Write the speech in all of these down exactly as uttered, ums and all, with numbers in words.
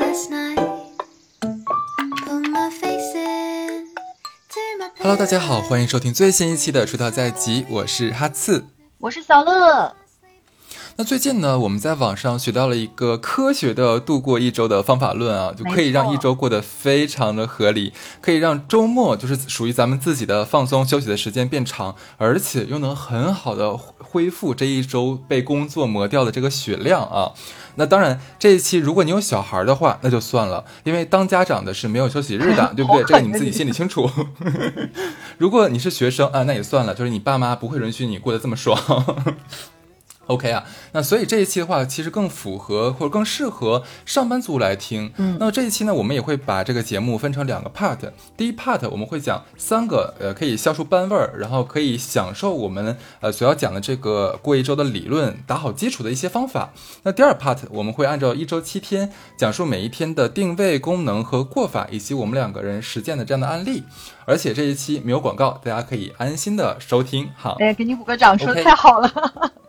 Hello， 大家好，欢迎收听最新一期的出道在即，我是哈刺， 我是小乐。 那最近呢，我们在网上学到了一个科学的度过一周的方法论啊，就可以让一周过得非常的合理，可以让周末就是属于咱们自己的放松休息的时间变长，而且又能很好的恢复这一周被工作磨掉的这个血量啊。那当然这一期如果你有小孩的话那就算了，因为当家长的是没有休息日的，对不对？这个你们自己心里清楚。如果你是学生啊，那也算了，就是你爸妈不会允许你过得这么爽。OK 啊，那所以这一期的话其实更符合或者更适合上班族来听。嗯，那这一期呢，我们也会把这个节目分成两个 part。第一 part 我们会讲三个呃可以消除班味儿，然后可以享受我们呃所要讲的这个过一周的理论，打好基础的一些方法。那第二 part 我们会按照一周七天讲述每一天的定位、功能和过法，以及我们两个人实践的这样的案例。而且这一期没有广告，大家可以安心的收听。好， 哎，给你鼓个掌，说得太好了。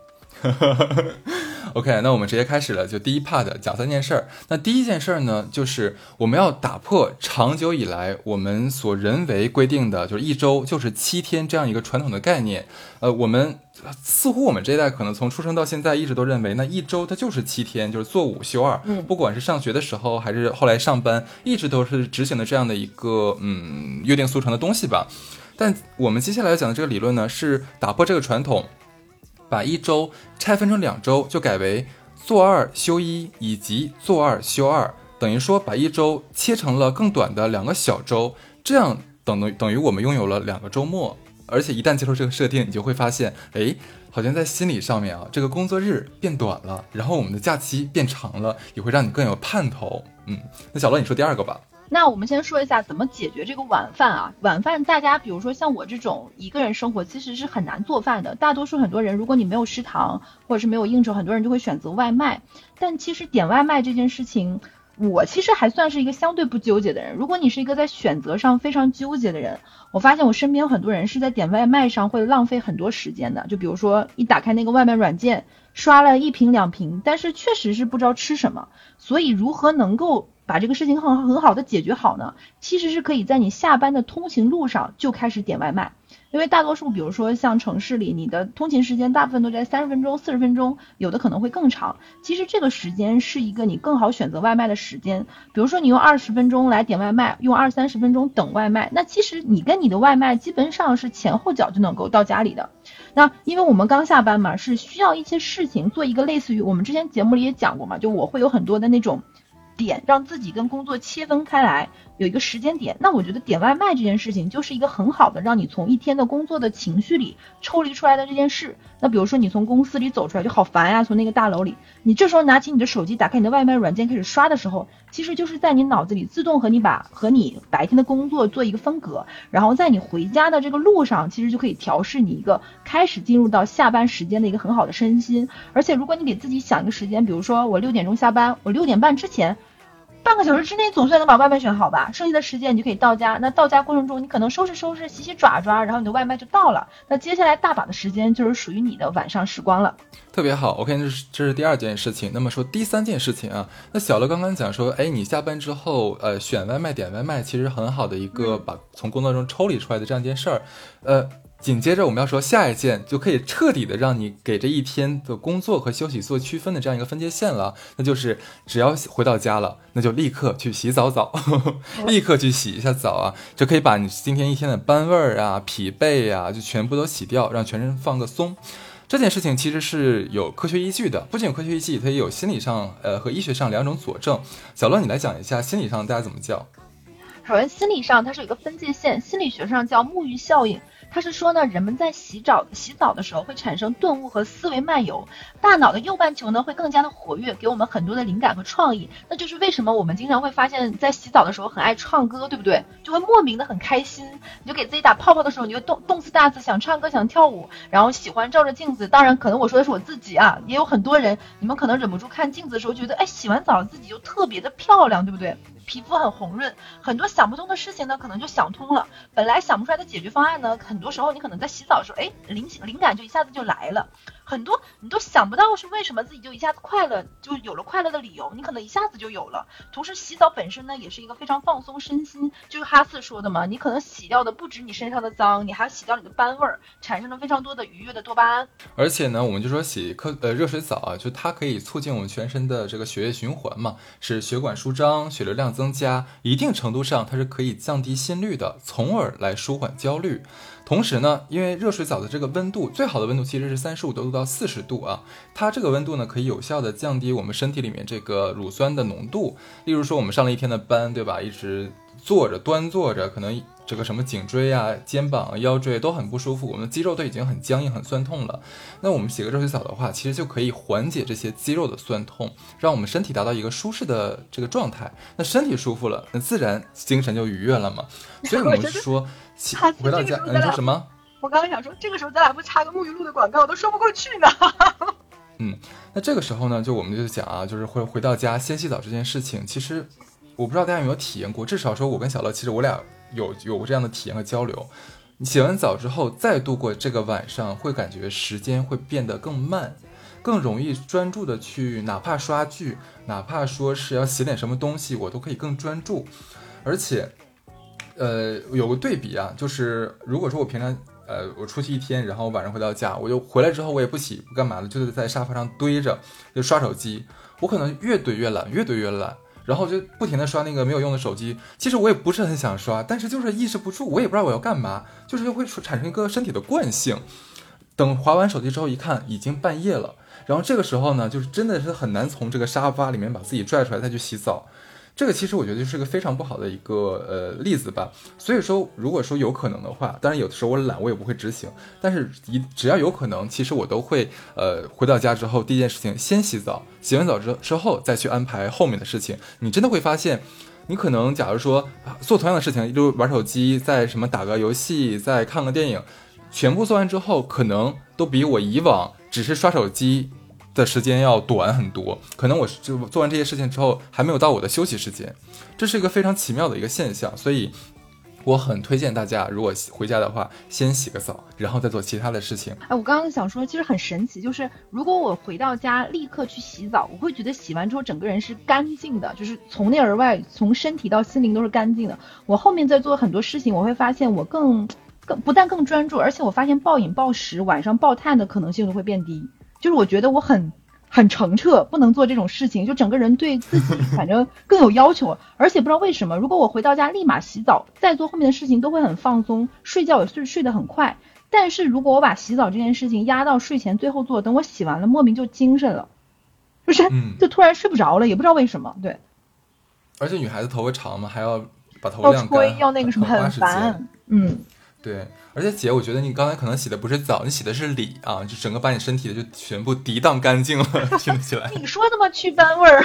OK， 那我们直接开始了，就第一 part 讲三件事儿。那第一件事儿呢，就是我们要打破长久以来我们所人为规定的，就是一周就是七天这样一个传统的概念。呃，我们似乎我们这一代可能从出生到现在一直都认为，那一周它就是七天，就是做五休二。嗯，不管是上学的时候还是后来上班，一直都是执行的这样的一个嗯约定俗成的东西吧。但我们接下来要讲的这个理论呢，是打破这个传统。把一周拆分成两周，就改为做二休一以及做二休二，等于说把一周切成了更短的两个小周，这样等于等于我们拥有了两个周末。而且一旦接受这个设定，你就会发现，哎，好像在心理上面啊，这个工作日变短了，然后我们的假期变长了，也会让你更有盼头。嗯，那小乐你说第二个吧。 那我们先说一下怎么解决这个晚饭啊。晚饭大家比如说像我这种一个人生活其实是很难做饭的，大多数很多人如果你没有食堂或者是没有应酬，很多人就会选择外卖。但其实点外卖这件事情，我其实还算是一个相对不纠结的人。如果你是一个在选择上非常纠结的人，我发现我身边有很多人是在点外卖上会浪费很多时间的。就比如说一打开那个外卖软件，刷了一瓶两瓶，但是确实是不知道吃什么。所以如何能够把这个事情很很好的解决好呢？其实是可以在你下班的通勤路上就开始点外卖。因为大多数比如说像城市里，你的通勤时间大部分都在三十分钟四十分钟，有的可能会更长。其实这个时间是一个你更好选择外卖的时间。比如说你用二十分钟来点外卖，用二三十分钟等外卖，那其实你跟你的外卖基本上是前后脚就能够到家里的。那因为我们刚下班嘛，是需要一些事情做一个类似于我们之前节目里也讲过嘛，就我会有很多的那种点让自己跟工作切分开来，有一个时间点。那我觉得点外卖这件事情就是一个很好的让你从一天的工作的情绪里抽离出来的这件事。那比如说你从公司里走出来就好烦呀，从那个大楼里，你这时候拿起你的手机，打开你的外卖软件开始刷的时候，其实就是在你脑子里自动和你把和你白天的工作做一个分隔，然后在你回家的这个路上其实就可以调试你一个开始进入到下班时间的一个很好的身心。而且如果你给自己想一个时间，比如说我六点钟下班，我六点半之前半个小时之内总算能把外卖选好吧，剩下的时间你就可以到家。那到家过程中你可能收拾收拾洗洗爪爪，然后你的外卖就到了。那接下来大把的时间就是属于你的晚上时光了。 特别好 OK， 这是这是第二件事情。那么说第三件事情啊，那小乐刚刚讲说，哎，你下班之后呃选外卖点外卖其实很好的一个把从工作中抽离出来的这样一件事儿。呃紧接着我们要说下一件，就可以彻底的让你给这一天的工作和休息做区分的这样一个分界线了，那就是只要回到家了，那就立刻去洗澡澡立刻去洗一下澡啊，就可以把你今天一天的班味儿啊疲惫啊就全部都洗掉，让全身放个松。这件事情其实是有科学依据的，不仅有科学依据，它也有心理上呃和医学上两种佐证。小乐你来讲一下心理上大家怎么叫。 首先心理上它是有一个分界线，心理学上叫沐浴效应。它是说呢，人们在洗澡洗澡的时候会产生顿悟和思维漫游，大脑的右半球呢会更加的活跃，给我们很多的灵感和创意。那就是为什么我们经常会发现在洗澡的时候很爱唱歌，对不对？就会莫名的很开心，你就给自己打泡泡的时候你就动动次大次想唱歌想跳舞，然后喜欢照着镜子。当然可能我说的是我自己啊，也有很多人你们可能忍不住看镜子的时候觉得哎，洗完澡自己就特别的漂亮，对不对？皮肤很红润，很多想不通的事情呢可能就想通了，本来想不出来的解决方案呢，很多时候你可能在洗澡的时候哎，灵灵感就一下子就来了。 很多你都想不到是为什么自己就一下子快乐，就有了快乐的理由，你可能一下子就有了。同时洗澡本身呢也是一个非常放松身心，就是哈四说的嘛，你可能洗掉的不止你身上的脏，你还洗掉你的斑味儿，产生了非常多的愉悦的多巴胺。 而且呢，我们就说洗科呃热水澡啊，就它可以促进我们全身的这个血液循环嘛，使血管舒张，血流量增加，一定程度上它是可以降低心率的，从而来舒缓焦虑。同时呢，因为热水澡的这个温度，最好的温度其实是三十五度到四十度啊，它这个温度呢可以有效的降低我们身体里面这个乳酸的浓度。例如说我们上了一天的班，对吧，一直坐着端坐着，可能这个什么颈椎啊、肩膀啊、腰椎都很不舒服，我们的肌肉都已经很僵硬、很酸痛了。那我们洗个热水澡的话，其实就可以缓解这些肌肉的酸痛，让我们身体达到一个舒适的这个状态。那身体舒服了，那自然精神就愉悦了嘛。所以我们说，回到家，你说什么？ 我刚刚想说，这个时候咱俩不插个沐浴露的广告，我都说不过去呢。 嗯，那这个时候呢，就我们就讲啊，就是会回到家先洗澡这件事情，其实我不知道大家有没有体验过，至少说我跟小乐，其实我俩有有过这样的体验和交流。你洗完澡之后再度过这个晚上，会感觉时间会变得更慢，更容易专注的去，哪怕刷剧，哪怕说是要写点什么东西，我都可以更专注。而且呃，有个对比啊，就是如果说我平常呃我出去一天，然后晚上回到家，我就回来之后我也不洗不干嘛的，就是在沙发上堆着就刷手机，我可能越堆越懒，越堆越懒。然后就不停的刷那个没有用的手机，其实我也不是很想刷，但是就是抑制不住，我也不知道我要干嘛，就是会产生一个身体的惯性。等滑完手机之后一看，已经半夜了，然后这个时候呢，就是真的是很难从这个沙发里面把自己拽出来再去洗澡。这个其实我觉得就是个非常不好的一个呃例子吧。所以说如果说有可能的话，当然有的时候我懒我也不会执行，但是一只要有可能，其实我都会呃回到家之后第一件事情先洗澡，洗完澡之之后再去安排后面的事情。你真的会发现，你可能假如说做同样的事情，就玩手机，再什么打个游戏，再看个电影，全部做完之后，可能都比我以往只是刷手机的时间要短很多，可能我就做完这些事情之后还没有到我的休息时间，这是一个非常奇妙的一个现象。所以我很推荐大家，如果回家的话，先洗个澡，然后再做其他的事情。 哎，我刚刚想说，其实很神奇，就是如果我回到家立刻去洗澡，我会觉得洗完之后整个人是干净的，就是从内而外，从身体到心灵都是干净的。我后面在做很多事情，我会发现我更更不但更专注，而且我发现暴饮暴食、晚上爆碳的可能性都会变低。就是我觉得我很很澄澈，不能做这种事情，就整个人对自己反正更有要求。而且不知道为什么，如果我回到家立马洗澡，再做后面的事情都会很放松，睡觉也睡睡得很快。但是如果我把洗澡这件事情压到睡前最后做，等我洗完了，莫名就精神了，就是就突然睡不着了，也不知道为什么。对， 而且女孩子头发长嘛，还要把头发晾干， 要吹，要那个什么，很烦。嗯。 对，而且姐，我觉得你刚才可能洗的不是澡，你洗的是里啊，就整个把你身体的就全部涤荡干净了，听起来。 你说的吗？祛斑味儿。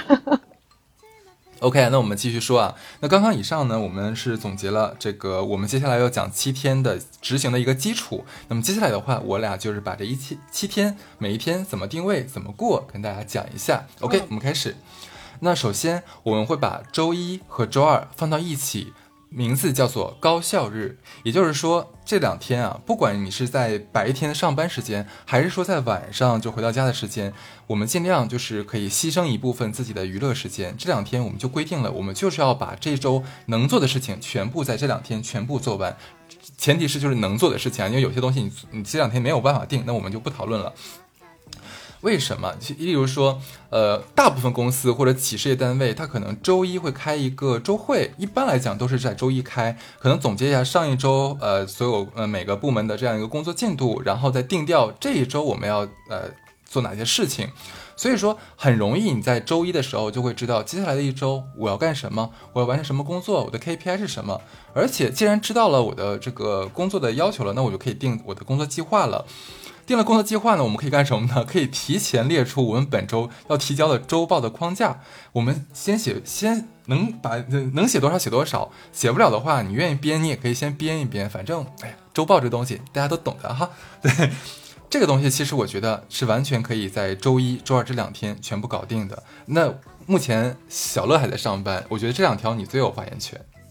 OK， 那我们继续说啊。那刚刚以上呢，我们是总结了这个我们接下来要讲七天的执行的一个基础。那么接下来的话，我俩就是把这一七七天每一天怎么定位、怎么过，跟大家讲一下。OK，、嗯、我们开始。那首先我们会把周一和周二放到一起。名字叫做高效日，也就是说这两天啊，不管你是在白天的上班时间，还是说在晚上就回到家的时间，我们尽量就是可以牺牲一部分自己的娱乐时间。这两天我们就规定了，我们就是要把这周能做的事情全部在这两天全部做完，前提是就是能做的事情啊，因为有些东西你你这两天没有办法定，那我们就不讨论了。为什么？例如说，呃，大部分公司或者企事业单位，它可能周一会开一个周会，一般来讲都是在周一开，可能总结一下上一周呃所有呃每个部门的这样一个工作进度，然后再定调这一周我们要呃做哪些事情。所以说很容易你在周一的时候就会知道接下来的一周我要干什么，我要完成什么工作，我的 K P I 是什么。而且既然知道了我的这个工作的要求了，那我就可以定我的工作计划了。定了工作计划呢，我们可以干什么呢？可以提前列出我们本周要提交的周报的框架。我们先写，先能把能写多少写多少，写不了的话，你愿意编你也可以先编一编，反正哎呀，周报这东西大家都懂的哈。对，这个东西其实我觉得是完全可以在周一、周二这两天全部搞定的。那目前小乐还在上班，我觉得这两条你最有发言权。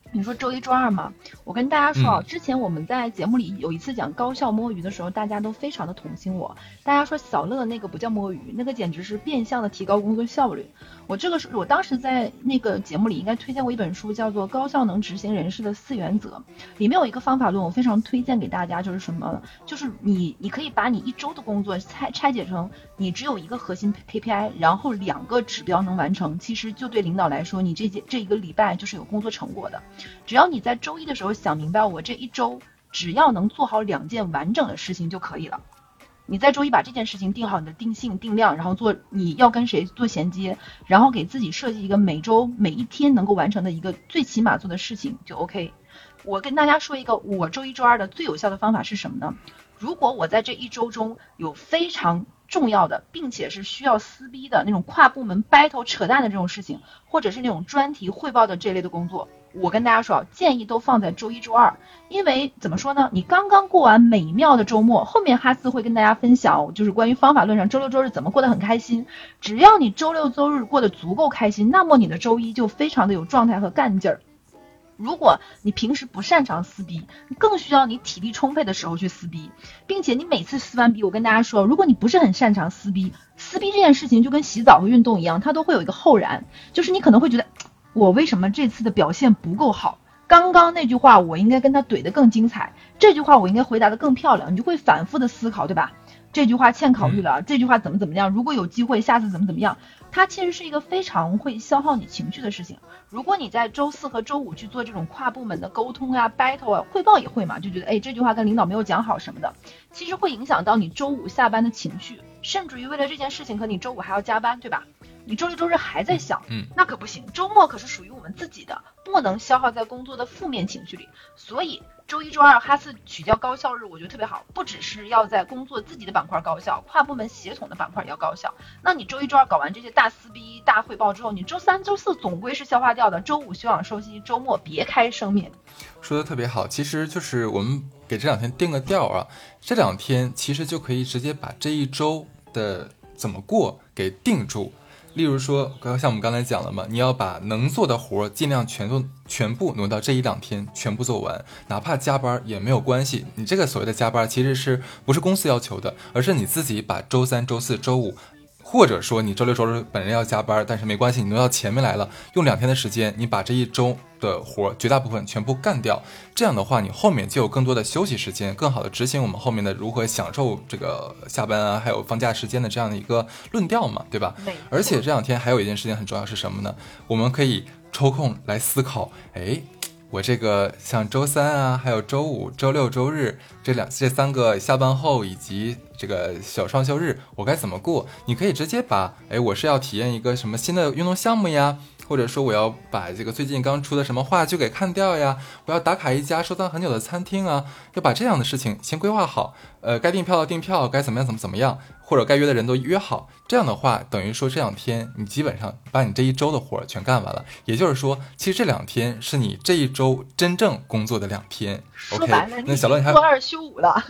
你说周一周二嘛，我跟大家说啊， 嗯之前我们在节目里有一次讲高效摸鱼的时候，大家都非常的同情我。大家说小乐那个不叫摸鱼，那个简直是变相的提高工作效率。我这个是我当时在那个节目里应该推荐过一本书，叫做《高效能执行人士的四原则》，里面有一个方法论，我非常推荐给大家，就是什么？就是你你可以把你一周的工作拆拆解成你只有一个核心 K P I， 然后两个指标能完成，其实就对领导来说，你这这一个礼拜就是有工作成果的。只要你在周一的时候想明白，我这一周只要能做好两件完整的事情就可以了。你在周一把这件事情定好你的定性定量，然后做你要跟谁做衔接，然后给自己设计一个每周每一天能够完成的一个最起码做的事情就 OK。我跟大家说一个我周一周二的最有效的方法是什么呢？如果我在这一周中有非常重要的并且是需要撕逼的那种跨部门 battle 扯淡的这种事情，或者是那种专题汇报的这类的工作，我跟大家说建议都放在周一周二。因为怎么说呢，你刚刚过完美妙的周末，后面哈斯会跟大家分享就是关于方法论上周六周日怎么过得很开心。只要你周六周日过得足够开心，那么你的周一就非常的有状态和干劲儿。如果你平时不擅长撕逼，更需要你体力充沛的时候去撕逼，并且你每次撕完逼，我跟大家说，如果你不是很擅长撕逼，撕逼这件事情就跟洗澡和运动一样，它都会有一个后燃，就是你可能会觉得我为什么这次的表现不够好，刚刚那句话我应该跟他怼得更精彩，这句话我应该回答得更漂亮，你就会反复的思考，对吧？这句话欠考虑了，这句话怎么怎么样，如果有机会下次怎么怎么样，它其实是一个非常会消耗你情绪的事情。如果你在周四和周五去做这种跨部门的沟通啊 battle 啊，汇报也会嘛，就觉得哎这句话跟领导没有讲好什么的，其实会影响到你周五下班的情绪，甚至于为了这件事情可你周五还要加班，对吧？你周六周日还在想， 嗯， 那可不行，周末可是属于我们自己的，不能消耗在工作的负面情绪里。所以周一周二哈斯取叫高效日，我觉得特别好，不只是要在工作自己的板块高效，跨部门协同的板块也要高效。那你周一周二搞完这些大撕逼大汇报之后，你周三周四总归是消化掉的，周五休养收息，周末别开生面。 说的特别好，其实就是我们给这两天定个调啊，这两天其实就可以直接把这一周的怎么过给定住。例如说，像我们刚才讲了嘛，你要把能做的活尽量全做，全部挪到这一两天全部做完，哪怕加班也没有关系。你这个所谓的加班，其实是不是公司要求的，而是你自己把周三、周四周五，或者说你周六周日本人要加班，但是没关系，你挪到前面来了，用两天的时间，你把这一周的活绝大部分全部干掉。这样的话，你后面就有更多的休息时间，更好的执行我们后面的如何享受这个下班啊，还有放假时间的这样的一个论调嘛，对吧？而且这两天还有一件事情很重要是什么呢？我们可以抽空来思考，哎，我这个像周三啊，还有周五、周六、周日这两这三个下班后以及这个小双休日，我该怎么过？你可以直接把，哎，我是要体验一个什么新的运动项目呀，或者说我要把这个最近刚出的什么话剧给看掉呀，我要打卡一家收藏很久的餐厅啊，要把这样的事情先规划好，呃，该订票的订票，该怎么样怎么怎么样，或者该约的人都约好。这样的话，等于说这两天你基本上把你这一周的活全干完了。也就是说，其实这两天是你这一周真正工作的两天。 说白了， OK， 那小乐你还做二休五了。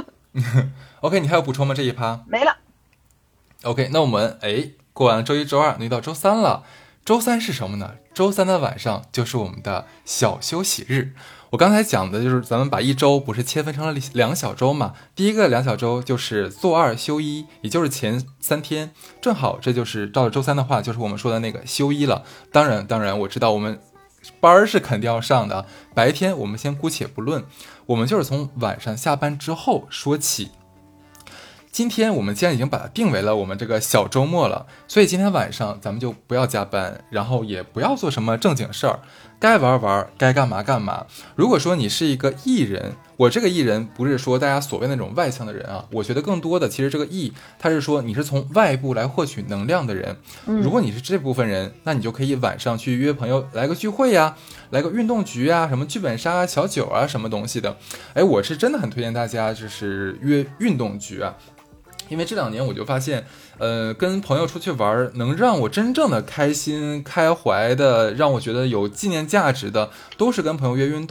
OK， 你还有补充吗？这一趴没了。 OK， 那我们哎过完了周一周二，那到周三了。周三是什么呢？周三的晚上就是我们的小休息日。我刚才讲的就是咱们把一周不是切分成了两小周嘛？第一个两小周就是做二休一，也就是前三天，正好这就是到了周三的话，就是我们说的那个休一了。当然，当然我知道我们班是肯定要上的，白天我们先姑且不论，我们就是从晚上下班之后说起。今天我们既然已经把它定为了我们这个小周末了，所以今天晚上咱们就不要加班，然后也不要做什么正经事儿，该玩玩，该干嘛干嘛。如果说你是一个 E 人，我这个 E 人不是说大家所谓那种外向的人啊，我觉得更多的其实这个 E， 它是说你是从外部来获取能量的人。如果你是这部分人，那你就可以晚上去约朋友来个聚会呀，来个运动局啊，什么剧本杀、小酒啊，什么东西的。哎，我是真的很推荐大家就是约运动局啊。因为这两年我就发现，呃，跟朋友出去玩，能让我真正的开心、开怀的，让我觉得有纪念价值的，都是跟朋友约运动。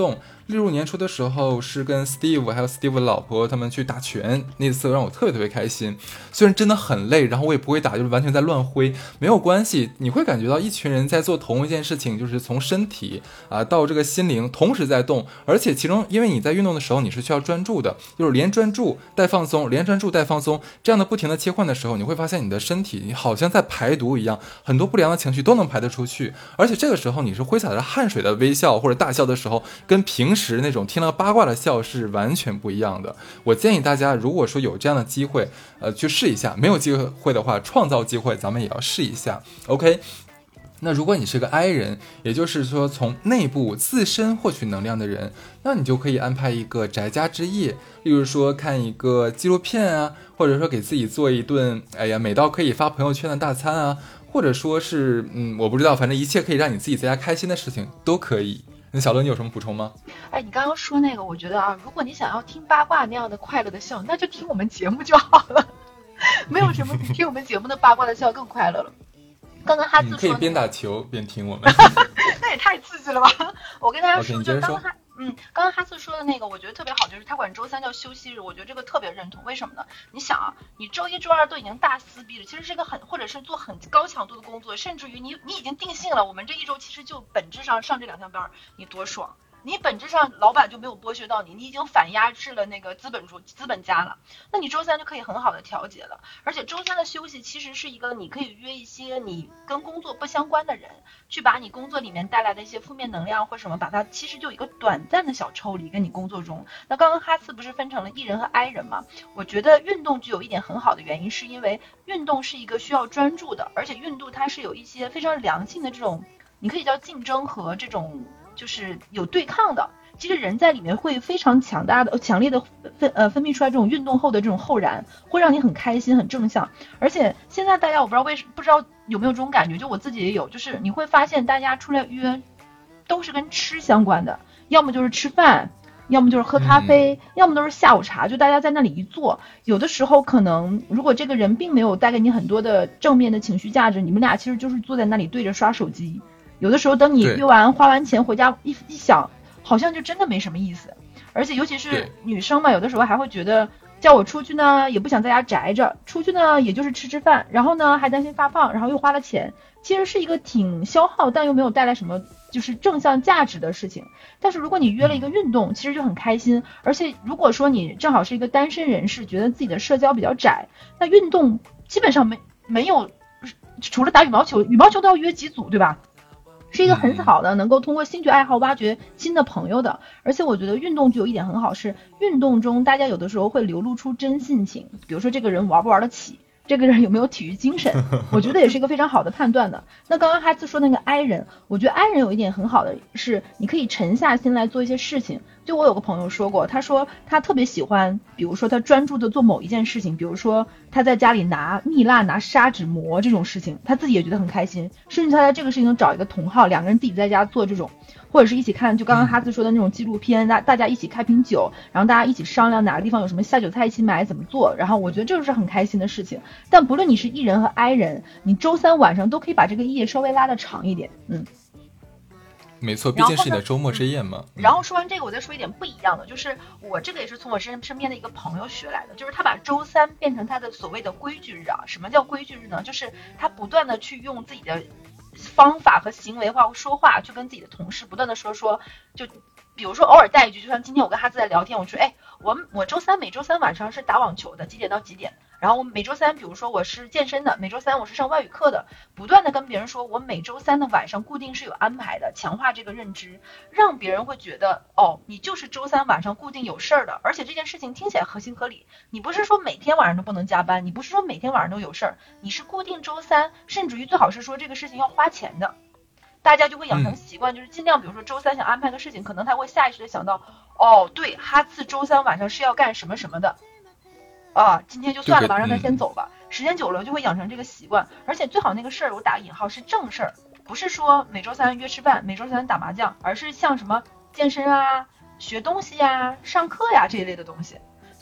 例如年初的时候是跟 Steve 还有 Steve 的老婆他们去打拳，那次让我特别特别开心。虽然真的很累，然后我也不会打，就是完全在乱挥，没有关系，你会感觉到一群人在做同一件事情，就是从身体啊、呃、到这个心灵同时在动，而且其中因为你在运动的时候你是需要专注的，就是连专注带放松，连专注带放松，这样的不停的切换的时候，你会发现你的身体你好像在排毒一样，很多不良的情绪都能排得出去，而且这个时候你是挥洒着汗水的微笑或者大笑的时候，跟平时那种听了八卦的笑是完全不一样的。我建议大家如果说有这样的机会呃，去试一下，没有机会的话创造机会咱们也要试一下 OK。那如果你是个 I 人，也就是说从内部自身获取能量的人，那你就可以安排一个宅家之夜，例如说看一个纪录片啊，或者说给自己做一顿哎呀美到可以发朋友圈的大餐啊，或者说是嗯我不知道，反正一切可以让你自己在家开心的事情都可以。那小乐你有什么补充吗？ 哎，你刚刚说那个，我觉得啊，如果你想要听八卦那样的快乐的笑，那就听我们节目就好了，没有什么比听我们节目的八卦的笑更快乐了。刚刚哈斯说、嗯、 可以边打球边听我们那也太刺激了吧。我跟大家说， okay, 就刚刚哈嗯，刚刚哈斯说的那个我觉得特别好，就是他管周三叫休息日，我觉得这个特别认同。为什么呢？你想啊，你周一周二都已经大撕逼了，其实是一个很或者是做很高强度的工作，甚至于你你已经定性了，我们这一周其实就本质上上这两天班，你多爽，你本质上老板就没有剥削到你，你已经反压制了那个资本主资本家了，那你周三就可以很好的调节了。而且周三的休息其实是一个你可以约一些你跟工作不相关的人，去把你工作里面带来的一些负面能量或什么，把它其实就有一个短暂的小抽离跟你工作中。那刚刚哈斯不是分成了 E 人和 I 人吗？我觉得运动具有一点很好的原因，是因为运动是一个需要专注的，而且运动它是有一些非常良性的这种，你可以叫竞争和这种就是有对抗的，其实人在里面会非常强大的强烈的分呃分泌出来这种运动后的这种后燃，会让你很开心很正向。而且现在大家我不知道为不知道有没有这种感觉，就我自己也有，就是你会发现大家出来约都是跟吃相关的，要么就是吃饭，要么就是喝咖啡、嗯、要么都是下午茶，就大家在那里一坐，有的时候可能如果这个人并没有带给你很多的正面的情绪价值，你们俩其实就是坐在那里对着刷手机，有的时候等你约完花完钱回家一一想，好像就真的没什么意思。而且尤其是女生嘛，有的时候还会觉得叫我出去呢也不想在家宅着，出去呢也就是吃吃饭，然后呢还担心发胖，然后又花了钱，其实是一个挺消耗但又没有带来什么就是正向价值的事情。但是如果你约了一个运动，其实就很开心。而且如果说你正好是一个单身人士，觉得自己的社交比较窄，那运动基本上没没有，除了打羽毛球，羽毛球都要约几组对吧，是一个很好的能够通过兴趣爱好挖掘新的朋友的。而且我觉得运动就有一点很好，是运动中大家有的时候会流露出真性情，比如说这个人玩不玩得起，这个人有没有体育精神，我觉得也是一个非常好的判断的。那刚刚哈兹说那个 I 人，我觉得 I 人有一点很好的是你可以沉下心来做一些事情。就我有个朋友说过，他说他特别喜欢，比如说他专注的做某一件事情，比如说他在家里拿蜜蜡拿砂纸磨这种事情，他自己也觉得很开心，甚至他在这个事情找一个同好，两个人自己在家做这种，或者是一起看就刚刚哈兹说的那种纪录片，大大家一起开瓶酒，然后大家一起商量哪个地方有什么下酒菜一起买怎么做，然后我觉得这就是很开心的事情。但不论你是 E 人和 I 人，你周三晚上都可以把这个夜稍微拉得长一点。嗯， 没错，毕竟是你的周末之夜嘛。 然后说完这个我再说一点不一样的，就是我这个也是从我身身边的一个朋友学来的，就是他把周三变成他的所谓的规矩日啊。什么叫规矩日呢？就是他不断的去用自己的方法和行为化说话，去跟自己的同事不断的说说，就比如说偶尔带一句，就像今天我跟哈兹在聊天，我说哎，我我周三每周三晚上是打网球的，几点到几点，然后我每周三比如说我是健身的，每周三我是上外语课的，不断的跟别人说我每周三的晚上固定是有安排的，强化这个认知，让别人会觉得哦，你就是周三晚上固定有事儿的，而且这件事情听起来合情合理，你不是说每天晚上都不能加班，你不是说每天晚上都有事儿，你是固定周三，甚至于最好是说这个事情要花钱的，大家就会养成习惯，就是尽量比如说周三想安排个事情，可能他会下意识的想到哦，对，哈次周三晚上是要干什么什么的啊，今天就算了吧，让他先走吧。时间久了就会养成这个习惯，而且最好那个事儿我打引号是正事儿，不是说每周三约吃饭，每周三打麻将，而是像什么健身啊、学东西呀、上课呀这一类的东西。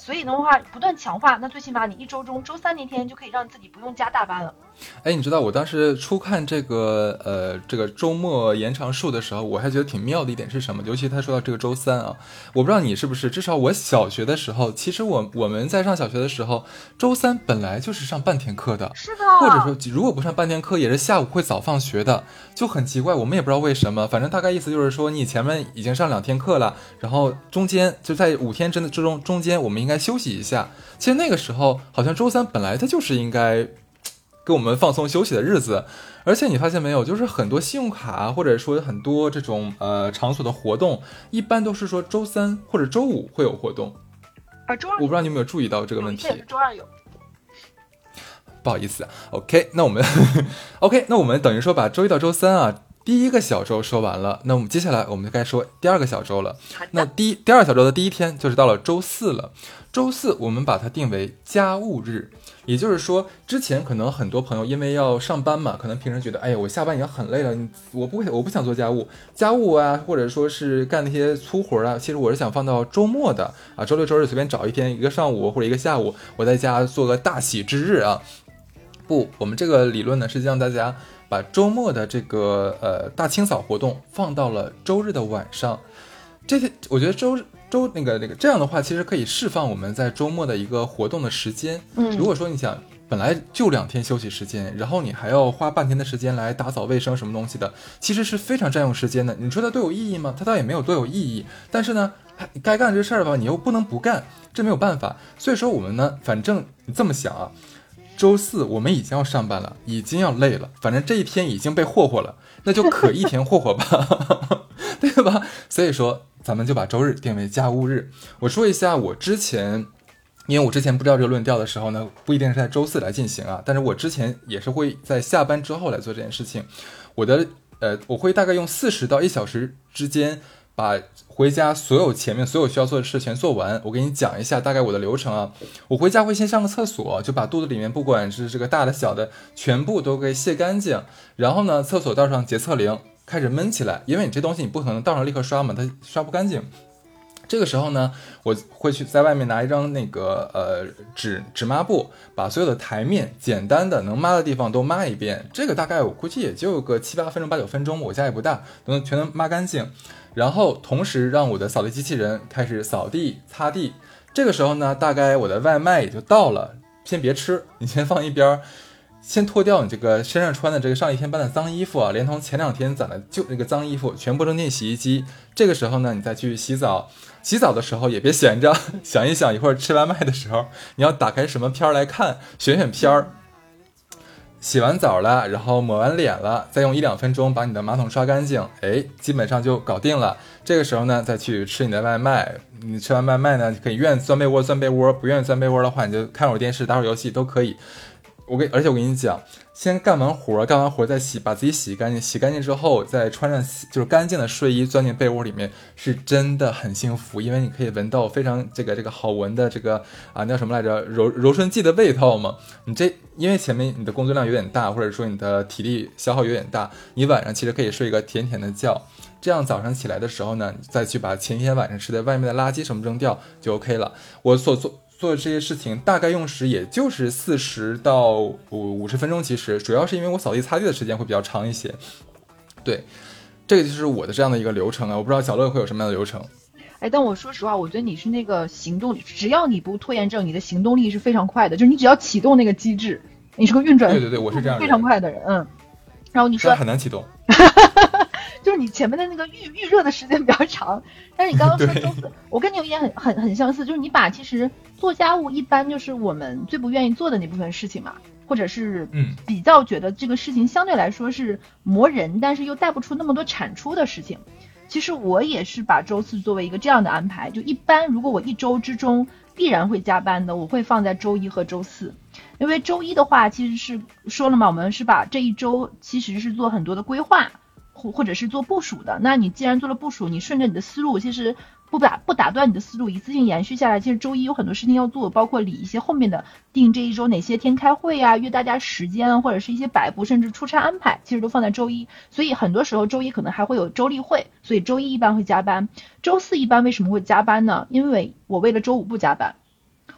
所以的话不断强化，那最起码你一周中周三那天就可以让自己不用加大班了。 哎，你知道我当时初看这个呃这个周末延长数的时候，我还觉得挺妙的一点是什么？尤其他说到这个周三啊，我不知道你是不是，至少我小学的时候，其实我我们在上小学的时候，周三本来就是上半天课的， 是的， 或者说如果不上半天课，也是下午会早放学的，就很奇怪，我们也不知道为什么，反正大概意思就是说，你前面已经上两天课了，然后中间就在五天之中中间，我们应该休息一下。其实那个时候好像周三本来它就是应该给我们放松休息的日子，而且你发现没有，就是很多信用卡或者说很多这种呃场所的活动，一般都是说周三或者周五会有活动。 啊，周二我不知道你有没有注意到这个问题。 周二有。 不好意思 ，OK， 那我们，OK， 那我们等于说把周一到周三啊，第一个小周说完了，那我们接下来我们就该说第二个小周了。那第一第二小周的第一天就是到了周四了。周四我们把它定为家务日，也就是说，之前可能很多朋友因为要上班嘛，可能平时觉得，哎呀，我下班已经很累了，我不我不想做家务，家务啊，或者说是干那些粗活啊，其实我是想放到周末的啊，周六周日随便找一天，一个上午或者一个下午，我在家做个大喜之日啊。不，我们这个理论呢是让大家把周末的这个呃大清扫活动放到了周日的晚上。这些我觉得周周那个那个这样的话，其实可以释放我们在周末的一个活动的时间。 嗯， 如果说你想本来就两天休息时间，然后你还要花半天的时间来打扫卫生什么东西的，其实是非常占用时间的。你说它多有意义吗？它倒也没有多有意义，但是呢，该干这事儿吧，你又不能不干，这没有办法。所以说我们呢，反正你这么想啊。周四我们已经要上班了，已经要累了，反正这一天已经被霍霍了，那就可一天霍霍吧，对吧？所以说咱们就把周日定为家务日。我说一下我之前，因为我之前不知道这个论调的时候呢，不一定是在周四来进行啊，但是我之前也是会在下班之后来做这件事情。我的呃，我会大概用四十到一小时之间，把回家所有前面所有需要做的事全做完。我给你讲一下大概我的流程啊。我回家会先上个厕所，就把肚子里面不管是这个大的小的全部都给卸干净，然后呢厕所道上洁厕灵开始闷起来，因为你这东西你不可能道上立刻刷嘛，它刷不干净。这个时候呢，我会去在外面拿一张那个呃纸纸抹布，把所有的台面简单的能抹的地方都抹一遍。这个大概我估计也就个七八分钟八九分钟，我家也不大，都能全能抹干净。然后同时让我的扫地机器人开始扫地擦地。这个时候呢，大概我的外卖也就到了，先别吃，你先放一边，先脱掉你这个身上穿的这个上一天搬的脏衣服啊，连同前两天攒的旧那个脏衣服全部扔进洗衣机。这个时候呢，你再去洗澡。洗澡的时候也别闲着，想一想一会儿吃外卖的时候你要打开什么片儿来看，选选片儿。洗完澡了，然后抹完脸了，再用一两分钟把你的马桶刷干净，哎，基本上就搞定了。这个时候呢，再去吃你的外卖。你吃完外卖呢，可以愿意钻被窝钻被窝，不愿意钻被窝的话，你就看会儿电视，打会儿游戏都可以。我给，而且我跟你讲，先干完活，干完活再洗，把自己洗干净，洗干净之后再穿上就是干净的睡衣钻进被窝里面，是真的很幸福，因为你可以闻到非常这个这个好闻的这个啊叫什么来着柔柔顺剂的味道嘛。你这因为前面你的工作量有点大，或者说你的体力消耗有点大，你晚上其实可以睡一个甜甜的觉，这样早上起来的时候呢，再去把前天晚上吃的外面的垃圾什么扔掉就 OK 了。我所做做的这些事情大概用时也就是四十到五十分钟，其实主要是因为我扫地擦地的时间会比较长一些。对，这个就是我的这样的一个流程啊，我不知道小乐会有什么样的流程。 哎，但我说实话，我觉得你是那个行动，只要你不拖延症，你的行动力是非常快的，就是你只要启动那个机制，你是个运转对对对，我是这样非常快的人，嗯。然后你说很难启动。 就是你前面的那个预预热的时间比较长，但是你刚刚说周四，我跟你有一点很很很相似，就是你把其实做家务一般就是我们最不愿意做的那部分事情嘛，或者是比较觉得这个事情相对来说是磨人，但是又带不出那么多产出的事情。其实我也是把周四作为一个这样的安排，就一般如果我一周之中必然会加班的，我会放在周一和周四。因为周一的话其实是说了嘛，我们是把这一周其实是做很多的规划或或者是做部署的。那你既然做了部署，你顺着你的思路，其实不打不打断你的思路，一次性延续下来，其实周一有很多事情要做，包括理一些后面的定这一周哪些天开会啊，约大家时间，或者是一些摆布，甚至出差安排，其实都放在周一。所以很多时候周一可能还会有周例会，所以周一一般会加班。周四一般为什么会加班呢？因为我为了周五不加班。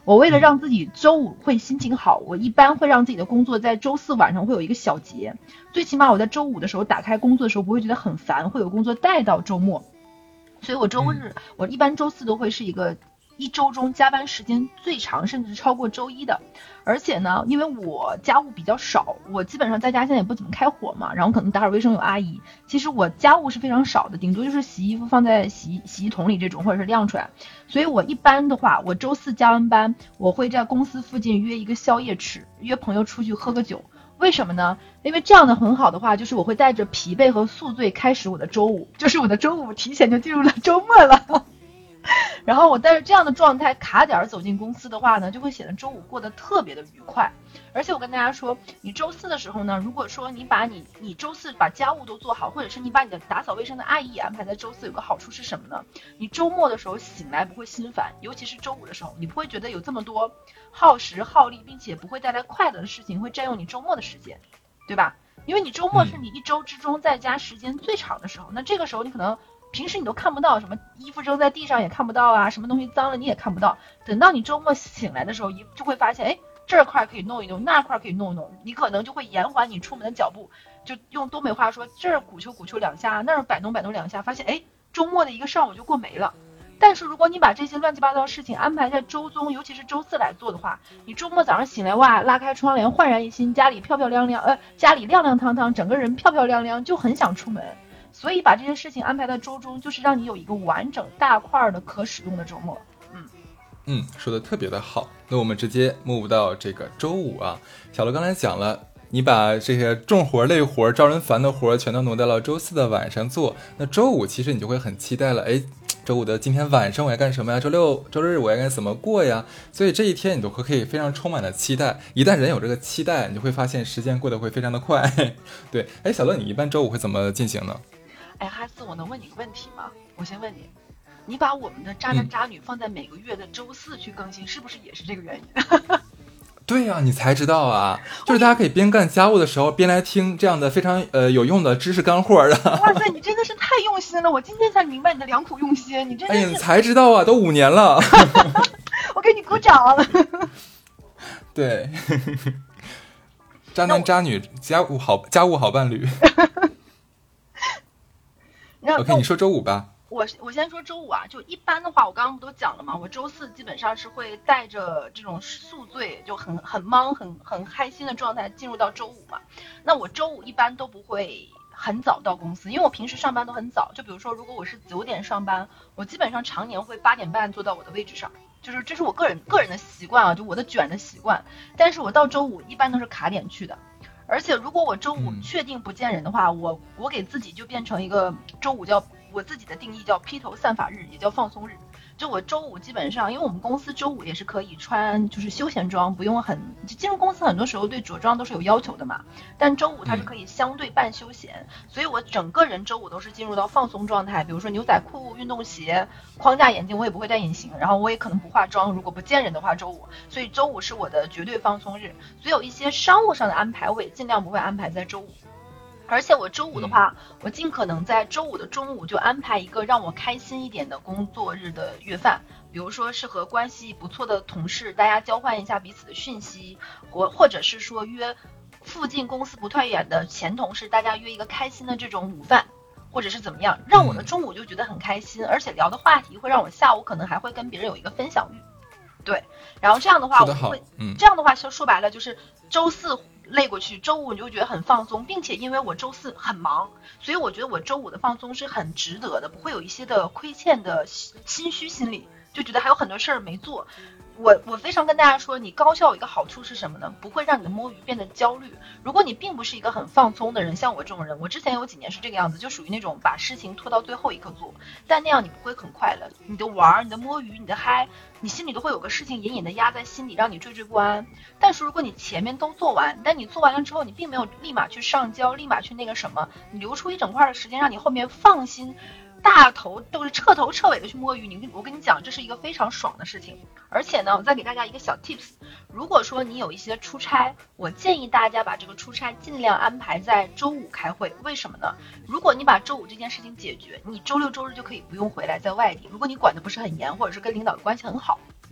我为了让自己周五会心情好，我一般会让自己的工作在周四晚上会有一个小结，最起码我在周五的时候打开工作的时候不会觉得很烦，会有工作带到周末。所以我周日、嗯、我一般周四都会是一个一周中加班时间最长，甚至是超过周一的。而且呢，因为我家务比较少，我基本上在家现在也不怎么开火嘛，然后可能打扫卫生有阿姨，其实我家务是非常少的，顶多就是洗衣服放在洗洗衣桶里这种，或者是晾出来。所以我一般的话，我周四加完班，我会在公司附近约一个宵夜吃，约朋友出去喝个酒。为什么呢？因为这样的很好的话，就是我会带着疲惫和宿醉开始我的周五，就是我的周五提前就进入了周末了。然后我带着这样的状态卡点走进公司的话呢，就会显得周五过得特别的愉快。而且我跟大家说，你周四的时候呢，如果说你把你你周四把家务都做好，或者是你把你的打扫卫生的阿姨也安排在周四，有个好处是什么呢？你周末的时候醒来不会心烦，尤其是周五的时候，你不会觉得有这么多耗时耗力并且不会带来快乐的事情会占用你周末的时间，对吧？因为你周末是你一周之中在家时间最长的时候，那这个时候你可能平时你都看不到，什么衣服扔在地上也看不到啊，什么东西脏了你也看不到。等到你周末醒来的时候，你就会发现，哎，这块可以弄一弄，那块可以弄一弄，你可能就会延缓你出门的脚步，就用东北话说，这儿鼓秋鼓秋两下，那儿摆弄摆弄两下，发现哎，周末的一个上午就过没了。但是如果你把这些乱七八糟的事情安排在周中，尤其是周四来做的话，你周末早上醒来，哇，拉开窗帘，焕然一新，家里漂漂亮亮，呃，家里亮亮堂堂，整个人漂漂亮亮，就很想出门。所以把这些事情安排在周中，就是让你有一个完整大块的可使用的周末。嗯嗯，说的特别的好。那我们直接 move 到这个周五啊。小罗刚才讲了，你把这些重活累活招人烦的活全都挪到了周四的晚上做，那周五其实你就会很期待了，哎，周五的今天晚上我要干什么呀？周六周日我要该怎么过呀？所以这一天你都可以非常充满了期待。一旦人有这个期待，你就会发现时间过得会非常的快。对，哎，小乐，你一般周五会怎么进行呢？ 哎，哈斯，我能问你个问题吗？我先问你，你把我们的渣男渣女放在每个月的周四去更新，嗯、是不是也是这个原因？ 对呀、啊，你才知道啊，就是大家可以边干家务的时候边来听这样的非常呃有用的知识干货的。 哇塞，你真的是太用心了，我今天才明白你的良苦用心，你真的是。 哎呀，你才知道啊，都五年了。 我给你鼓掌。 对，渣男渣女，家务好家务好伴侣。OK， 你说周五吧。 我我先说周五啊，就一般的话，我刚刚不都讲了吗？我周四基本上是会带着这种宿醉，就很很忙、很很开心的状态进入到周五嘛。那我周五一般都不会很早到公司，因为我平时上班都很早。就比如说，如果我是九点上班，我基本上常年会八点半坐到我的位置上，就是这是我个人个人的习惯啊，就我的卷的习惯。但是我到周五一般都是卡点去的。而且如果我周五确定不见人的话，嗯、我我给自己就变成一个周五叫我自己的定义叫披头散发日，也叫放松日。就我周五基本上，因为我们公司周五也是可以穿就是休闲装，不用很进入公司很多时候对着装都是有要求的嘛，但周五它是可以相对半休闲，嗯、所以我整个人周五都是进入到放松状态。比如说牛仔裤、运动鞋、框架眼镜，我也不会戴隐形，然后我也可能不化妆，如果不见人的话，周五，所以周五是我的绝对放松日。所以有一些商务上的安排，我也尽量不会安排在周五。而且我周五的话，嗯、我尽可能在周五的中午就安排一个让我开心一点的工作日的约饭，比如说是和关系不错的同事，大家交换一下彼此的讯息，或或者是说约附近公司不太远的前同事，大家约一个开心的这种午饭，或者是怎么样，让我的中午就觉得很开心，嗯、而且聊的话题会让我下午可能还会跟别人有一个分享欲。对，然后这样的话我会，嗯、这样的话说说白了就是周四累过去，周五你就觉得很放松，并且因为我周四很忙，所以我觉得我周五的放松是很值得的，不会有一些的亏欠的心虚心理，就觉得还有很多事儿没做。我我非常跟大家说，你高效有一个好处是什么呢？不会让你的摸鱼变得焦虑。如果你并不是一个很放松的人，像我这种人，我之前有几年是这个样子，就属于那种把事情拖到最后一刻做，但那样你不会很快乐。你的玩，你的摸鱼，你的嗨，你心里都会有个事情隐隐的压在心里，让你惴惴不安。但是如果你前面都做完，但你做完了之后，你并没有立马去上交，立马去那个什么，你留出一整块的时间，让你后面放心。大头都是彻头彻尾的去摸鱼，你我跟你讲，这是一个非常爽的事情。而且呢，我再给大家一个小 tips， 如果说你有一些出差，我建议大家把这个出差尽量安排在周五开会。为什么呢？如果你把周五这件事情解决，你周六周日就可以不用回来在外地。如果你管的不是很严，或者是跟领导的关系很好。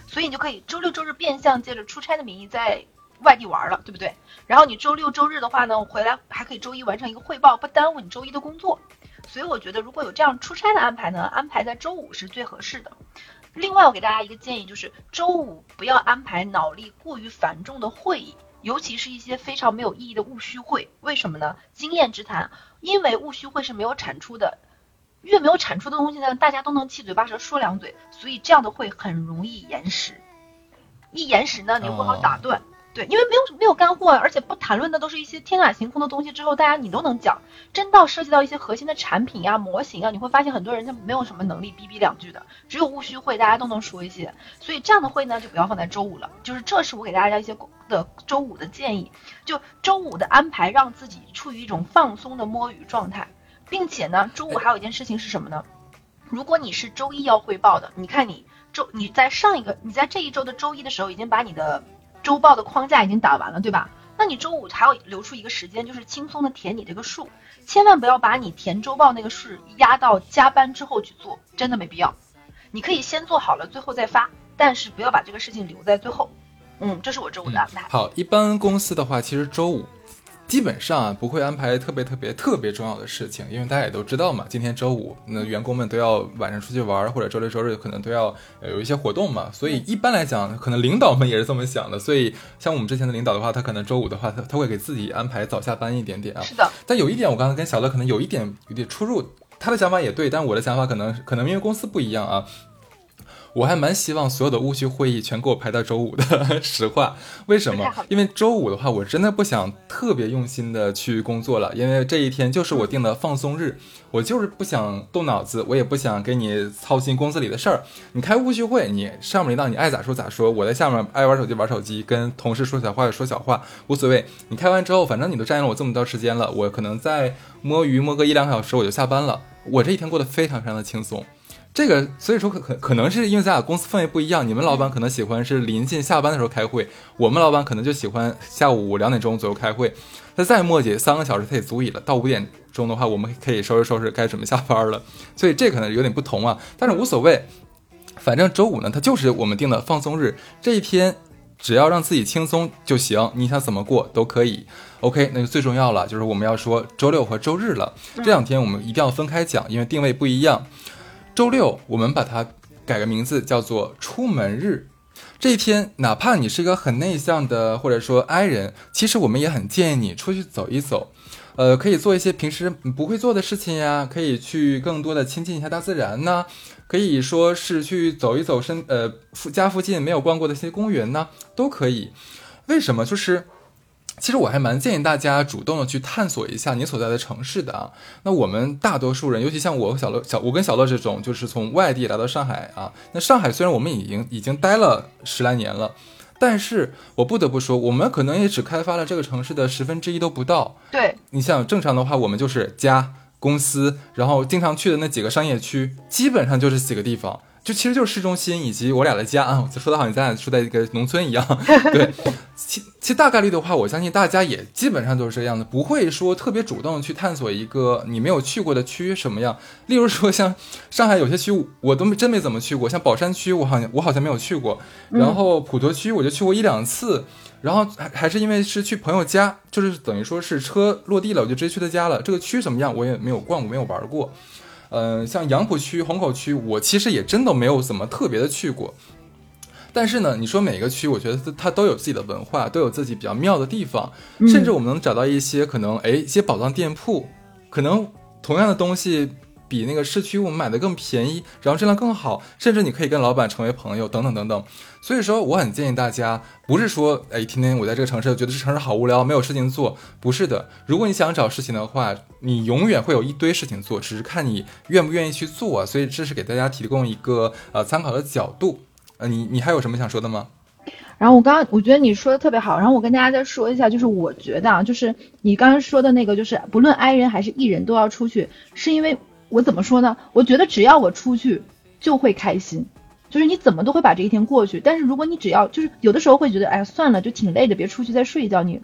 所以你就可以周六周日变相借着出差的名义在外地玩了，对不对？然后你周六周日的话呢，回来还可以周一完成一个汇报，不耽误你周一的工作。所以我觉得如果有这样出差的安排呢，安排在周五是最合适的。另外我给大家一个建议，就是周五不要安排脑力过于繁重的会议，尤其是一些非常没有意义的务虚会。为什么呢？经验之谈，因为务虚会是没有产出的，越没有产出的东西呢，大家都能七嘴八舌说两嘴，所以这样的会很容易延时。一延时呢，你不好打断。哦，对，因为没有没有干货，而且不谈论的都是一些天马行空的东西，之后大家你都能讲。真到涉及到一些核心的产品呀、模型啊，你会发现很多人他没有什么能力逼逼两句的，只有务虚会大家都能说一些。所以这样的会呢，就不要放在周五了。就是这是我给大家一些的周五的建议。就周五的安排，让自己处于一种放松的摸鱼状态，并且呢，周五还有一件事情是什么呢？如果你是周一要汇报的，你看你周你在上一个你在这一周的周一的时候已经把你的周报的框架已经打完了，对吧？那你周五还要留出一个时间，就是轻松的填你这个数，千万不要把你填周报那个数压到加班之后去做，真的没必要。你可以先做好了，最后再发，但是不要把这个事情留在最后。嗯，这是我周五的安排。 嗯、好，一般公司的话，其实周五基本上啊不会安排特别特别特别重要的事情，因为大家也都知道嘛，今天周五，那员工们都要晚上出去玩，或者周六周日可能都要有一些活动嘛，所以一般来讲，可能领导们也是这么想的。所以像我们之前的领导的话，他可能周五的话，他他会给自己安排早下班一点点啊。 是的。 但有一点，我刚才跟小乐可能有一点有点出入，他的想法也对，但我的想法可能可能因为公司不一样啊。我还蛮希望所有的务虚会议全给我排到周五的，实话。为什么？因为周五的话，我真的不想特别用心的去工作了，因为这一天就是我定的放松日，我就是不想动脑子，我也不想给你操心公司里的事儿。你开务虚会，你上面领导你爱咋说咋说，我在下面爱玩手机玩手机，跟同事说小话说小话，无所谓。你开完之后，反正你都占用了我这么多时间了，我可能再摸鱼摸个一两个小时我就下班了，我这一天过得非常非常的轻松。这个所以说可可能是因为咱俩公司氛围不一样，你们老板可能喜欢是临近下班的时候开会，我们老板可能就喜欢下午两点钟左右开会，那再磨叽三个小时他也足以了，到五点钟的话我们可以收拾收拾该准备下班了，所以这可能有点不同啊，但是无所谓，反正周五呢它就是我们定的放松日，这一天只要让自己轻松就行，你想怎么过都可以。 OK， 那就最重要了，就是我们要说周六和周日了，这两天我们一定要分开讲，因为定位不一样。周六我们把它改个名字叫做出门日，这一天哪怕你是一个很内向的或者说 I 人，其实我们也很建议你出去走一走，呃，可以做一些平时不会做的事情呀，可以去更多的亲近一下大自然呢，可以说是去走一走身呃家附近没有逛过的一些公园呢，都可以。为什么？就是其实我还蛮建议大家主动的去探索一下你所在的城市的啊。那我们大多数人，尤其像我和小乐小我跟小乐这种，就是从外地来到上海啊。那上海虽然我们已经已经待了十来年了，但是我不得不说，我们可能也只开发了这个城市的十分之一都不到。 对， 你想正常的话，我们就是家、公司，然后经常去的那几个商业区，基本上就是几个地方。就其实就是市中心以及我俩的家啊，说的好像咱俩住在一个农村一样。对，其其实大概率的话，我相信大家也基本上都是这样的，不会说特别主动去探索一个你没有去过的区什么样。例如说像上海有些区我都真没怎么去过，像宝山区我好像我好像没有去过，然后普陀区我就去过一两次，然后还还是因为是去朋友家，就是等于说是车落地了我就直接去他家了，这个区怎么样我也没有逛过没有玩过。嗯、呃，像杨浦区、虹口区，我其实也真的没有怎么特别的去过。但是呢，你说每个区，我觉得它都有自己的文化，都有自己比较妙的地方，甚至我们能找到一些可能，哎，一些宝藏店铺，可能同样的东西比那个市区我们买的更便宜，然后质量更好，甚至你可以跟老板成为朋友，等等等等。所以说，我很建议大家，不是说，哎，天天我在这个城市，觉得这城市好无聊，没有事情做，不是的。如果你想找事情的话，你永远会有一堆事情做，只是看你愿不愿意去做啊。所以这是给大家提供一个呃参考的角度。呃，你你还有什么想说的吗？ 然后我刚刚我觉得你说的特别好，然后我跟大家再说一下，就是我觉得啊，就是你刚刚说的那个，就是不论 I 人还是 E 人都要出去，是因为我怎么说呢？我觉得只要我出去就会开心，就是你怎么都会把这一天过去。但是如果你只要就是有的时候会觉得，哎呀算了，就挺累的，别出去再睡一觉，你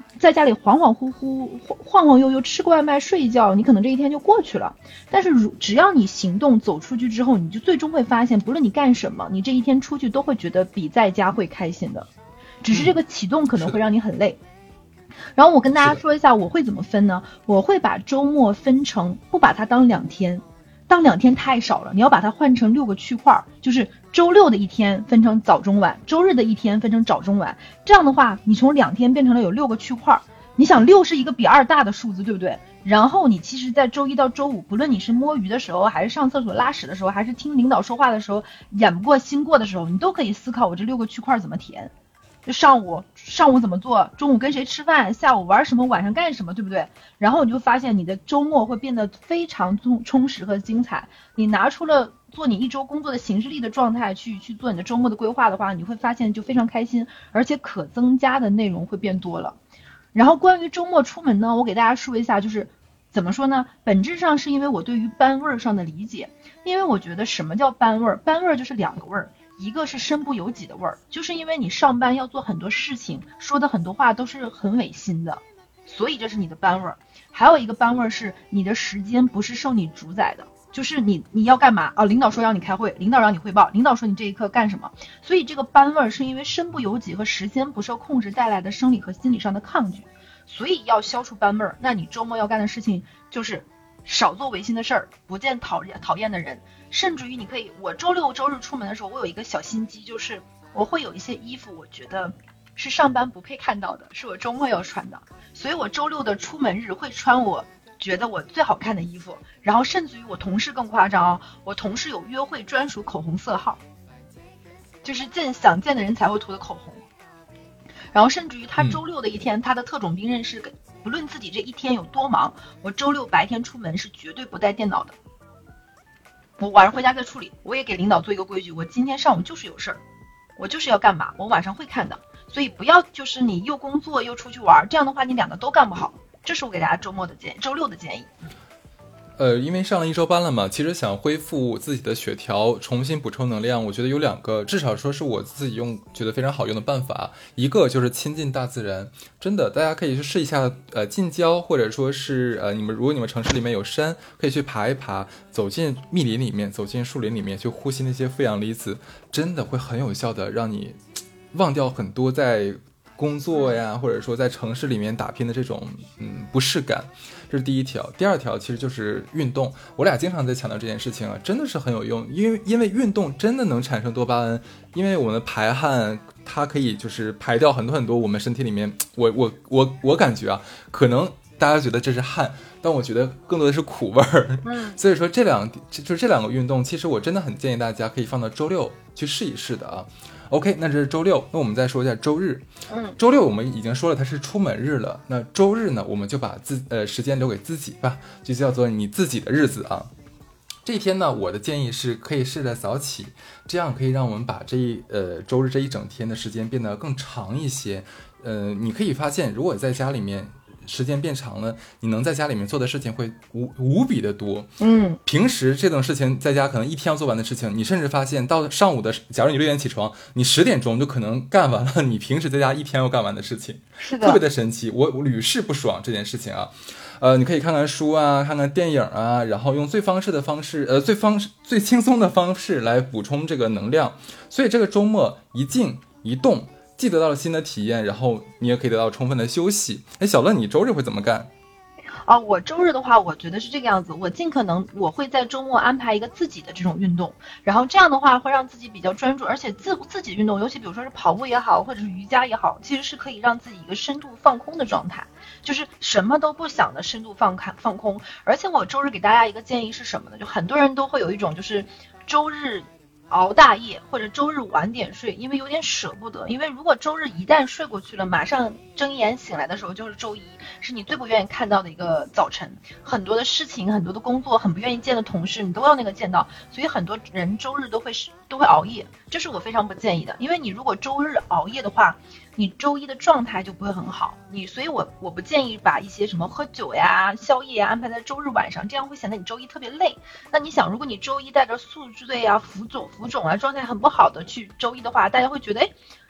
在家里恍恍惚惚、晃晃悠悠，吃个外卖、睡一觉，你可能这一天就过去了。但是如只要你行动走出去之后，你就最终会发现，不论你干什么，你这一天出去都会觉得比在家会开心的。只是这个启动可能会让你很累。然后我跟大家说一下我会怎么分呢？我会把周末分成，不把它当两天，当两天太少了，你要把它换成六个区块，就是周六的一天分成早中晚，周日的一天分成早中晚。这样的话，你从两天变成了有六个区块。你想六是一个比二大的数字，对不对？然后你其实在周一到周五，不论你是摸鱼的时候，还是上厕所拉屎的时候，还是听领导说话的时候，眼不过心过的时候，你都可以思考我这六个区块怎么填。就上午上午怎么做，中午跟谁吃饭，下午玩什么，晚上干什么，对不对？然后你就发现你的周末会变得非常充充实和精彩。你拿出了做你一周工作的行事历的状态去去做你的周末的规划的话，你会发现就非常开心，而且可增加的内容会变多了。然后关于周末出门呢，我给大家说一下，就是怎么说呢？本质上是因为我对于班味上的理解，因为我觉得什么叫班味？班味就是两个味儿。一个是身不由己的味儿，就是因为你上班要做很多事情，说的很多话都是很违心的，所以这是你的班味儿。还有一个班味儿是你的时间不是受你主宰的，就是你你要干嘛啊？领导说让你开会，领导让你汇报，领导说你这一刻干什么？所以这个班味儿是因为身不由己和时间不受控制带来的生理和心理上的抗拒，所以要消除班味儿。那你周末要干的事情就是少做违心的事儿，不见讨厌讨厌的人。甚至于你可以，我周六周日出门的时候，我有一个小心机，就是我会有一些衣服我觉得是上班不配看到的，是我周末要穿的，所以我周六的出门日会穿我觉得我最好看的衣服。然后甚至于我同事更夸张啊，我同事有约会专属口红色号，就是见想见的人才会涂的口红。然后甚至于他周六的一天、嗯、他的特种兵刃是不论自己这一天有多忙，我周六白天出门是绝对不带电脑的，我晚上回家再处理。我也给领导做一个规矩，我今天上午就是有事儿，我就是要干嘛，我晚上会看的。所以不要就是你又工作又出去玩，这样的话你两个都干不好。这是我给大家周末的建议，周六的建议。 呃，因为上了一周班了嘛，其实想恢复自己的血条，重新补充能量，我觉得有两个，至少说是我自己用觉得非常好用的办法。一个就是亲近大自然，真的，大家可以去试一下，呃，近郊，或者说是呃，你们如果你们城市里面有山，可以去爬一爬，走进密林里面，走进树林里面，去呼吸那些负氧离子，真的会很有效的让你忘掉很多在工作呀，或者说在城市里面打拼的这种嗯不适感。这是第一条。第二条其实就是运动，我俩经常在强调这件事情啊，真的是很有用，因为因为运动真的能产生多巴胺，因为我们的排汗它可以就是排掉很多很多我们身体里面，我我我我感觉啊，可能大家觉得这是汗，但我觉得更多的是苦味儿。嗯，所以说这两就是这两个运动，其实我真的很建议大家可以放到周六去试一试的啊。OK， 那这是周六，那我们再说一下周日。嗯，周六我们已经说了它是出门日了，那周日呢，我们就把自呃时间留给自己吧，就叫做你自己的日子啊。这一天呢，我的建议是可以试着早起，这样可以让我们把这一呃周日这一整天的时间变得更长一些。呃，你可以发现，如果在家里面时间变长了，你能在家里面做的事情会无无比的多。嗯，平时这种事情在家可能一天要做完的事情，你甚至发现到上午的，假如你六点起床，你十点钟就可能干完了你平时在家一天要干完的事情。是的，特别的神奇，我我屡试不爽这件事情啊。呃，你可以看看书啊，看看电影啊，然后用最方式的方式，呃，最方式最轻松的方式来补充这个能量。所以这个周末一静一动，既得到了新的体验，然后你也可以得到充分的休息。哎，小乐，你周日会怎么干？ 啊，我周日的话，我觉得是这个样子，我尽可能我会在周末安排一个自己的这种运动，然后这样的话会让自己比较专注，而且自自己运动，尤其比如说是跑步也好，或者是瑜伽也好，其实是可以让自己一个深度放空的状态，就是什么都不想的深度放开放空。而且我周日给大家一个建议是什么呢？就很多人都会有一种就是周日熬大夜或者周日晚点睡，因为有点舍不得。因为如果周日一旦睡过去了，马上睁眼醒来的时候就是周一，是你最不愿意看到的一个早晨，很多的事情，很多的工作，很不愿意见的同事，你都要那个见到。所以很多人周日都会都会熬夜，这是我非常不建议的。因为你如果周日熬夜的话，你周一的状态就不会很好。你所以我我不建议把一些什么喝酒呀、宵夜呀安排在周日晚上，这样会显得你周一特别累。那你想，如果你周一带着宿醉呀、浮肿浮肿啊，状态很不好的去周一的话，大家会觉得哎，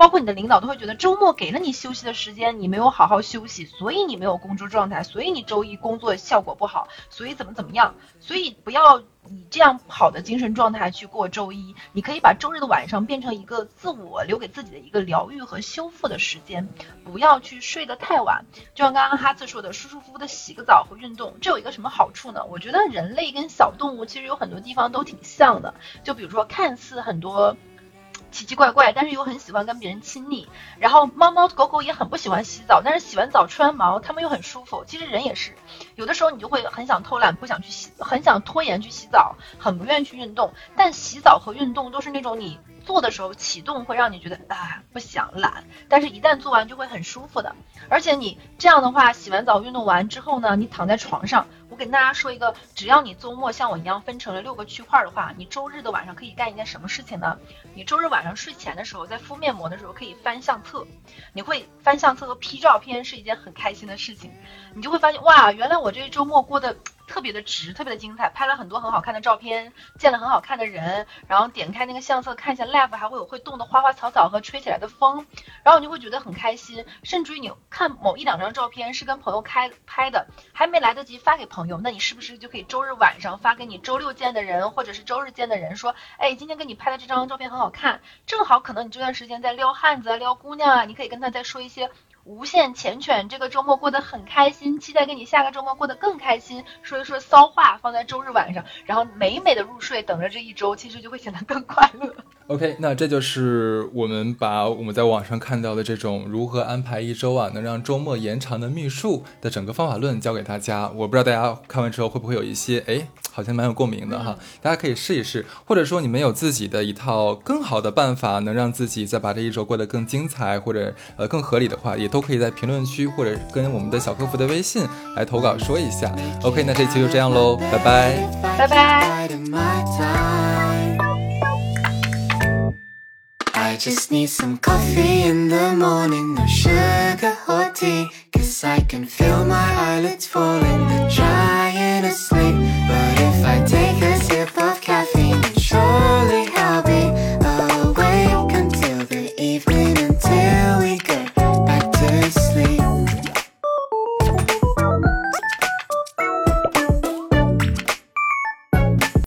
包括你的领导都会觉得周末给了你休息的时间，你没有好好休息，所以你没有工作状态，所以你周一工作效果不好，所以怎么怎么样。所以不要以这样好的精神状态去过周一，你可以把周日的晚上变成一个自我留给自己的一个疗愈和修复的时间，不要去睡得太晚。就像刚刚哈次说的，舒舒服服的洗个澡和运动，这有一个什么好处呢？我觉得人类跟小动物其实有很多地方都挺像的，就比如说看似很多奇奇怪怪，但是又很喜欢跟别人亲昵，然后猫猫狗狗也很不喜欢洗澡，但是洗完澡吹完毛它们又很舒服。其实人也是，有的时候你就会很想偷懒，不想去洗，很想拖延去洗澡，很不愿意去运动，但洗澡和运动都是那种你做的时候启动会让你觉得啊不想懒，但是一旦做完就会很舒服的。而且你这样的话，洗完澡运动完之后呢，你躺在床上，我给大家说一个，只要你周末像我一样分成了六个区块的话，你周日的晚上可以干一件什么事情呢？你周日晚上睡前的时候，在敷面膜的时候可以翻相册，你会翻相册和 P 照片是一件很开心的事情，你就会发现哇，原来我这个周末过得特别的值，特别的精彩，拍了很多很好看的照片，见了很好看的人，然后点开那个相册看一下 live， 还会有会动的花花草草和吹起来的风，然后你就会觉得很开心。甚至于你看某一两张照片是跟朋友开拍的，还没来得及发给朋友，那你是不是就可以周日晚上发给你周六见的人或者是周日见的人，说哎，今天跟你拍的这张照片很好看，正好可能你这段时间在撩汉子啊撩姑娘啊，你可以跟他再说一些无限缱绻，这个周末过得很开心，期待跟你下个周末过得更开心，说一说骚话放在周日晚上，然后美美的入睡，等着这一周其实就会显得更快乐。 OK， 那这就是我们把我们在网上看到的这种如何安排一周啊，能让周末延长的秘术的整个方法论教给大家。我不知道大家看完之后会不会有一些哎，好像蛮有共鸣的哈，大家可以试一试，或者说你们有自己的一套更好的办法，能让自己再把这一周过得更精彩或者呃更合理的话，也都可以在评论区或者跟我们的小客服的微信来投稿说一下。 OK， 那这期就这样咯，拜拜拜拜。 I just need some coffee in the morning, no sugar or tea, cause I can feel my eyelids falling, they're trying to sleep, but if I take